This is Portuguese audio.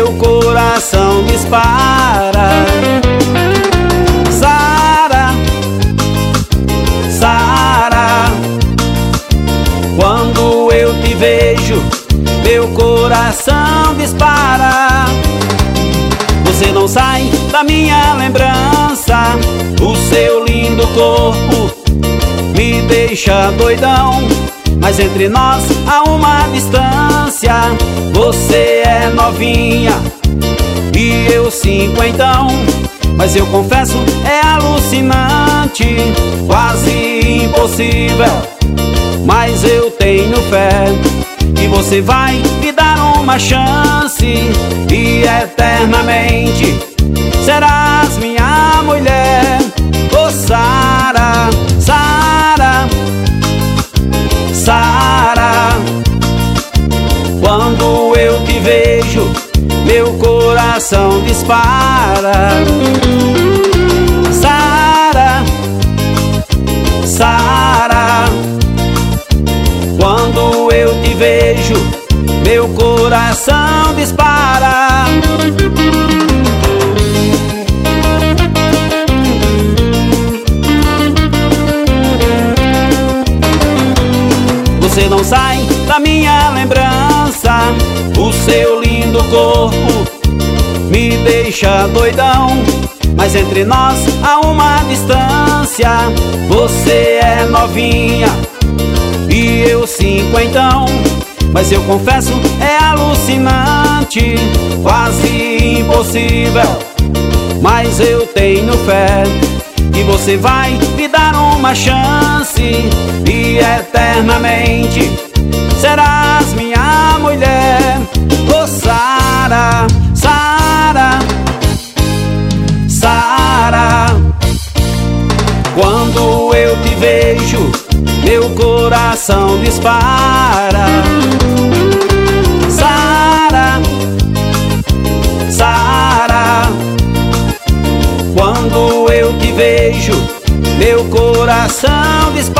meu coração dispara. Sara, Sara, quando eu te vejo, meu coração dispara. Você não sai da minha lembrança, o seu lindo corpo me deixa doidão. Mas entre nós há uma distância. Você é novinha e eu cinquentão. Mas eu confesso, é alucinante, quase impossível, mas eu tenho fé que você vai me dar uma chance e eternamente serás minha mulher. Oh, Sara, Sara, Sara, quando eu te vejo, meu coração dispara. Sara, Sara, quando eu te vejo, meu coração dispara. Você não sai da minha lembrança, o seu lindo corpo me deixa doidão. Mas entre nós há uma distância. Você é novinha e eu cinquentão. Mas eu confesso, é alucinante, quase impossível, mas eu tenho fé que você vai me dar uma chance e eternamente serás minha mulher. Oh, Sara, Sara, Sara, quando eu te vejo, meu coração dispara. Sara, Sara, quando eu te vejo, meu coração dispara.